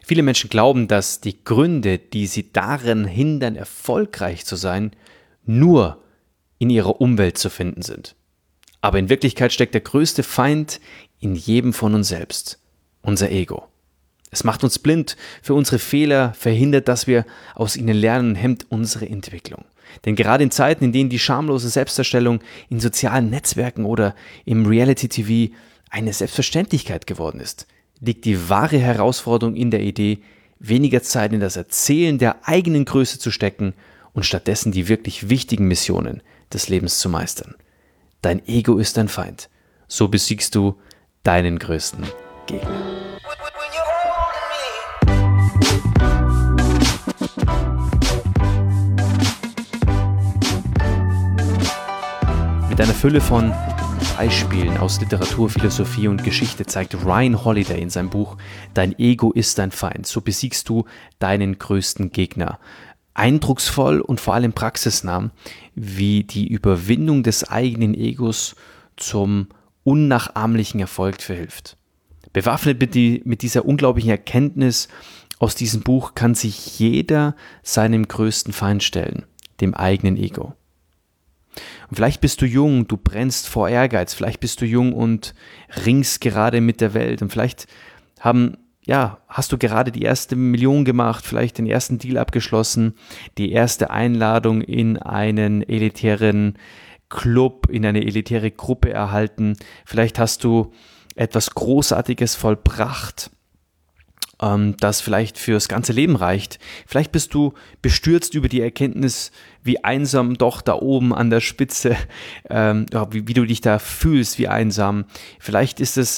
Viele Menschen glauben, dass die Gründe, die sie daran hindern, erfolgreich zu sein, nur in ihrer Umwelt zu finden sind. Aber in Wirklichkeit steckt der größte Feind in jedem von uns selbst, unser Ego. Es macht uns blind für unsere Fehler, verhindert, dass wir aus ihnen lernen und hemmt unsere Entwicklung. Denn gerade in Zeiten, in denen die schamlose Selbstdarstellung in sozialen Netzwerken oder im Reality-TV eine Selbstverständlichkeit geworden ist, liegt die wahre Herausforderung in der Idee, weniger Zeit in das Erzählen der eigenen Größe zu stecken und stattdessen die wirklich wichtigen Missionen des Lebens zu meistern. Dein Ego ist dein Feind. So besiegst du deinen größten Gegner. Mit einer Fülle von Beispielen aus Literatur, Philosophie und Geschichte zeigt Ryan Holiday in seinem Buch Dein Ego ist dein Feind. So besiegst du deinen größten Gegner. Eindrucksvoll und vor allem praxisnah, wie die Überwindung des eigenen Egos zum unnachahmlichen Erfolg verhilft. Bewaffnet mit dieser unglaublichen Erkenntnis aus diesem Buch kann sich jeder seinem größten Feind stellen, dem eigenen Ego. Und vielleicht bist du jung, du brennst vor Ehrgeiz, vielleicht bist du jung und ringst gerade mit der Welt und vielleicht hast du gerade die erste Million gemacht, vielleicht den ersten Deal abgeschlossen, die erste Einladung in einen elitären Club, in eine elitäre Gruppe erhalten, vielleicht hast du etwas Großartiges vollbracht, das vielleicht fürs ganze Leben reicht. Vielleicht bist du bestürzt über die Erkenntnis, wie einsam doch da oben an der Spitze, wie du dich da fühlst, wie einsam. Vielleicht ist es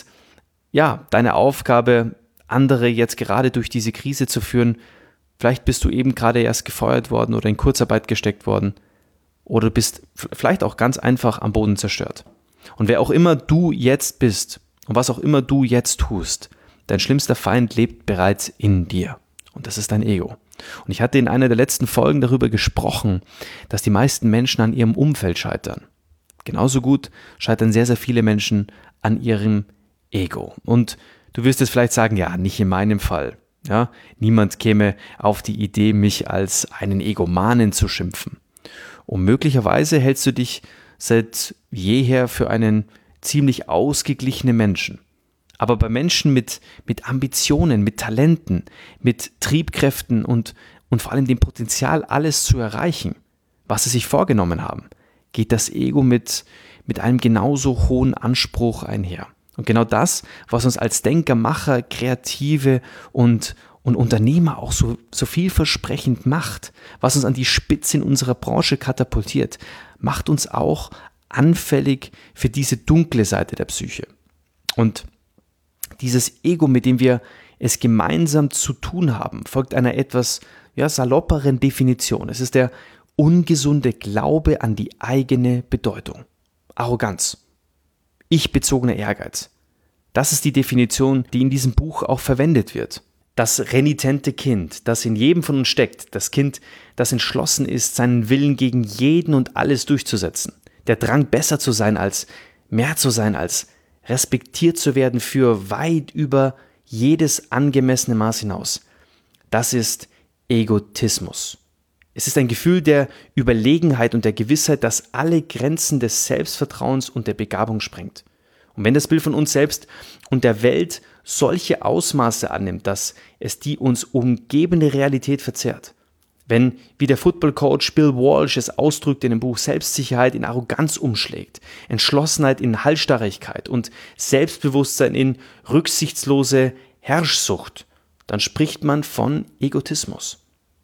deine Aufgabe, andere jetzt gerade durch diese Krise zu führen. Vielleicht bist du eben gerade erst gefeuert worden oder in Kurzarbeit gesteckt worden. Oder du bist vielleicht auch ganz einfach am Boden zerstört. Und wer auch immer du jetzt bist und was auch immer du jetzt tust, dein schlimmster Feind lebt bereits in dir. Und das ist dein Ego. Und ich hatte in einer der letzten Folgen darüber gesprochen, dass die meisten Menschen an ihrem Umfeld scheitern. Genauso gut scheitern sehr, sehr viele Menschen an ihrem Ego. Und du wirst jetzt vielleicht sagen, ja, nicht in meinem Fall. Ja, niemand käme auf die Idee, mich als einen Egomanen zu schimpfen. Und möglicherweise hältst du dich seit jeher für einen ziemlich ausgeglichenen Menschen. Aber bei Menschen mit Ambitionen, mit Talenten, mit Triebkräften und vor allem dem Potenzial, alles zu erreichen, was sie sich vorgenommen haben, geht das Ego mit einem genauso hohen Anspruch einher. Und genau das, was uns als Denker, Macher, Kreative und Unternehmer auch so vielversprechend macht, was uns an die Spitze in unserer Branche katapultiert, macht uns auch anfällig für diese dunkle Seite der Psyche. Und dieses Ego, mit dem wir es gemeinsam zu tun haben, folgt einer etwas salopperen Definition. Es ist der ungesunde Glaube an die eigene Bedeutung. Arroganz. Ich-bezogener Ehrgeiz. Das ist die Definition, die in diesem Buch auch verwendet wird. Das renitente Kind, das in jedem von uns steckt, das Kind, das entschlossen ist, seinen Willen gegen jeden und alles durchzusetzen. Der Drang, besser zu sein, als mehr zu sein, als respektiert zu werden für weit über jedes angemessene Maß hinaus. Das ist Egotismus. Es ist ein Gefühl der Überlegenheit und der Gewissheit, das alle Grenzen des Selbstvertrauens und der Begabung sprengt. Und wenn das Bild von uns selbst und der Welt solche Ausmaße annimmt, dass es die uns umgebende Realität verzerrt, wenn, wie der Football-Coach Bill Walsh es ausdrückt in dem Buch, Selbstsicherheit in Arroganz umschlägt, Entschlossenheit in Halsstarrigkeit und Selbstbewusstsein in rücksichtslose Herrschsucht, dann spricht man von Egotismus.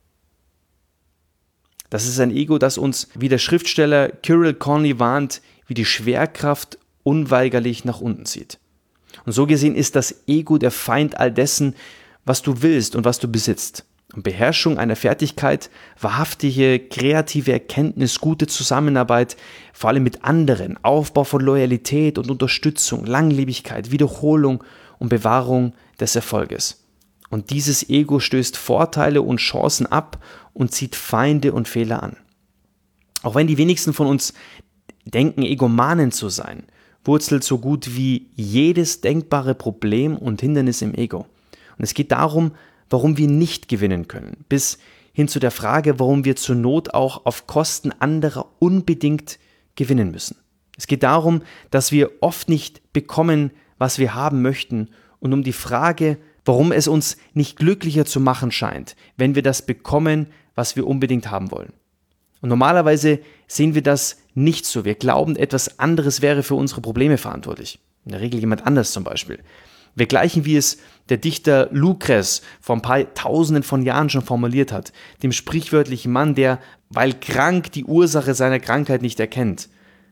Das ist ein Ego, das uns, wie der Schriftsteller Cyril Conley warnt, wie die Schwerkraft unweigerlich nach unten zieht. Und so gesehen ist das Ego der Feind all dessen, was du willst und was du besitzt. Und Beherrschung einer Fertigkeit, wahrhaftige, kreative Erkenntnis, gute Zusammenarbeit, vor allem mit anderen, Aufbau von Loyalität und Unterstützung, Langlebigkeit, Wiederholung und Bewahrung des Erfolges. Und dieses Ego stößt Vorteile und Chancen ab und zieht Feinde und Fehler an. Auch wenn die wenigsten von uns denken, Egomanen zu sein, wurzelt so gut wie jedes denkbare Problem und Hindernis im Ego. Und es geht darum, warum wir nicht gewinnen können, bis hin zu der Frage, warum wir zur Not auch auf Kosten anderer unbedingt gewinnen müssen. Es geht darum, dass wir oft nicht bekommen, was wir haben möchten, und um die Frage, warum es uns nicht glücklicher zu machen scheint, wenn wir das bekommen, was wir unbedingt haben wollen. Und normalerweise sehen wir das nicht so. Wir glauben, etwas anderes wäre für unsere Probleme verantwortlich. In der Regel jemand anders zum Beispiel. Wir gleichen, wie es der Dichter Lucrez vor ein paar Tausenden von Jahren schon formuliert hat, dem sprichwörtlichen Mann, der, weil krank, die Ursache seiner Krankheit nicht erkennt.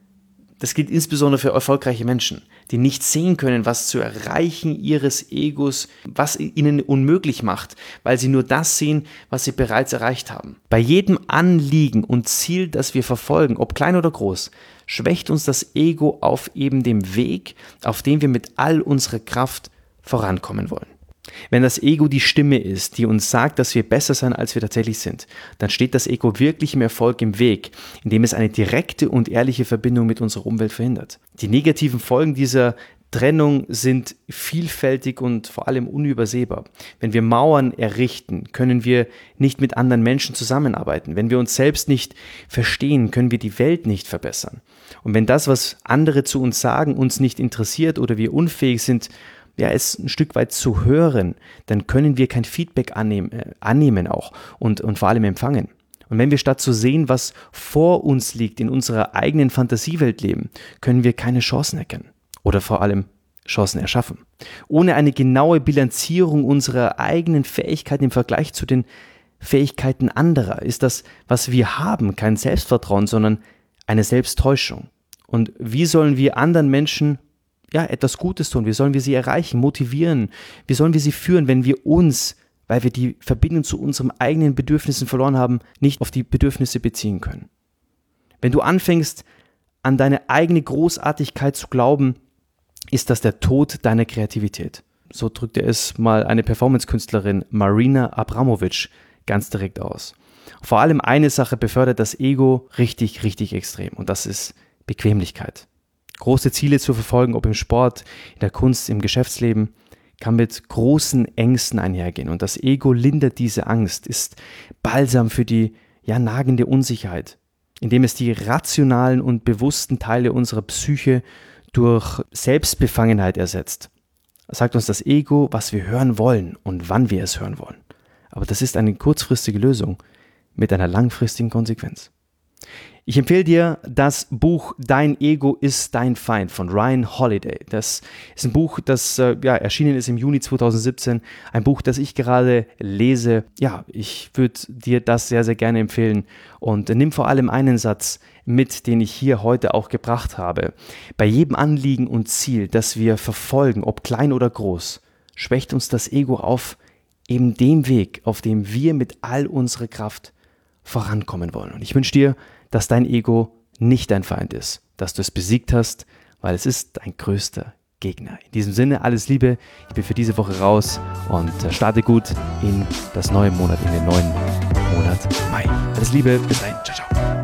Das gilt insbesondere für erfolgreiche Menschen, die nicht sehen können, was zu erreichen ihres Egos, was ihnen unmöglich macht, weil sie nur das sehen, was sie bereits erreicht haben. Bei jedem Anliegen und Ziel, das wir verfolgen, ob klein oder groß, schwächt uns das Ego auf eben dem Weg, auf dem wir mit all unserer Kraft vorankommen wollen. Wenn das Ego die Stimme ist, die uns sagt, dass wir besser sein, als wir tatsächlich sind, dann steht das Ego wirklich im Erfolg im Weg, indem es eine direkte und ehrliche Verbindung mit unserer Umwelt verhindert. Die negativen Folgen dieser Trennung sind vielfältig und vor allem unübersehbar. Wenn wir Mauern errichten, können wir nicht mit anderen Menschen zusammenarbeiten. Wenn wir uns selbst nicht verstehen, können wir die Welt nicht verbessern. Und wenn das, was andere zu uns sagen, uns nicht interessiert oder wir unfähig sind, es ein Stück weit zu hören, dann können wir kein Feedback annehmen auch und vor allem empfangen. Und wenn wir statt zu sehen, was vor uns liegt, in unserer eigenen Fantasiewelt leben, können wir keine Chancen erkennen oder vor allem Chancen erschaffen. Ohne eine genaue Bilanzierung unserer eigenen Fähigkeiten im Vergleich zu den Fähigkeiten anderer ist das, was wir haben, kein Selbstvertrauen, sondern eine Selbsttäuschung. Und wie sollen wir anderen Menschen etwas Gutes tun? Wie sollen wir sie erreichen, motivieren? Wie sollen wir sie führen, wenn wir uns, weil wir die Verbindung zu unseren eigenen Bedürfnissen verloren haben, nicht auf die Bedürfnisse beziehen können? Wenn du anfängst, an deine eigene Großartigkeit zu glauben, ist das der Tod deiner Kreativität. So drückte es mal eine Performance-Künstlerin Marina Abramovic ganz direkt aus. Vor allem eine Sache befördert das Ego richtig, richtig extrem, und das ist Bequemlichkeit. Große Ziele zu verfolgen, ob im Sport, in der Kunst, im Geschäftsleben, kann mit großen Ängsten einhergehen. Und das Ego lindert diese Angst, ist Balsam für die nagende Unsicherheit, indem es die rationalen und bewussten Teile unserer Psyche durch Selbstbefangenheit ersetzt. Sagt uns das Ego, was wir hören wollen und wann wir es hören wollen. Aber das ist eine kurzfristige Lösung mit einer langfristigen Konsequenz. Ich empfehle dir das Buch Dein Ego ist dein Feind von Ryan Holiday. Das ist ein Buch, das erschienen ist im Juni 2017. Ein Buch, das ich gerade lese. Ja, ich würde dir das sehr, sehr gerne empfehlen. Und nimm vor allem einen Satz mit, den ich hier heute auch gebracht habe. Bei jedem Anliegen und Ziel, das wir verfolgen, ob klein oder groß, schwächt uns das Ego auf eben dem Weg, auf dem wir mit all unserer Kraft vorankommen wollen. Und ich wünsche dir, dass dein Ego nicht dein Feind ist, dass du es besiegt hast, weil es ist dein größter Gegner. In diesem Sinne, alles Liebe, ich bin für diese Woche raus und starte gut in das neue Monat, in den neuen Monat Mai. Alles Liebe, bis dahin, ciao, ciao.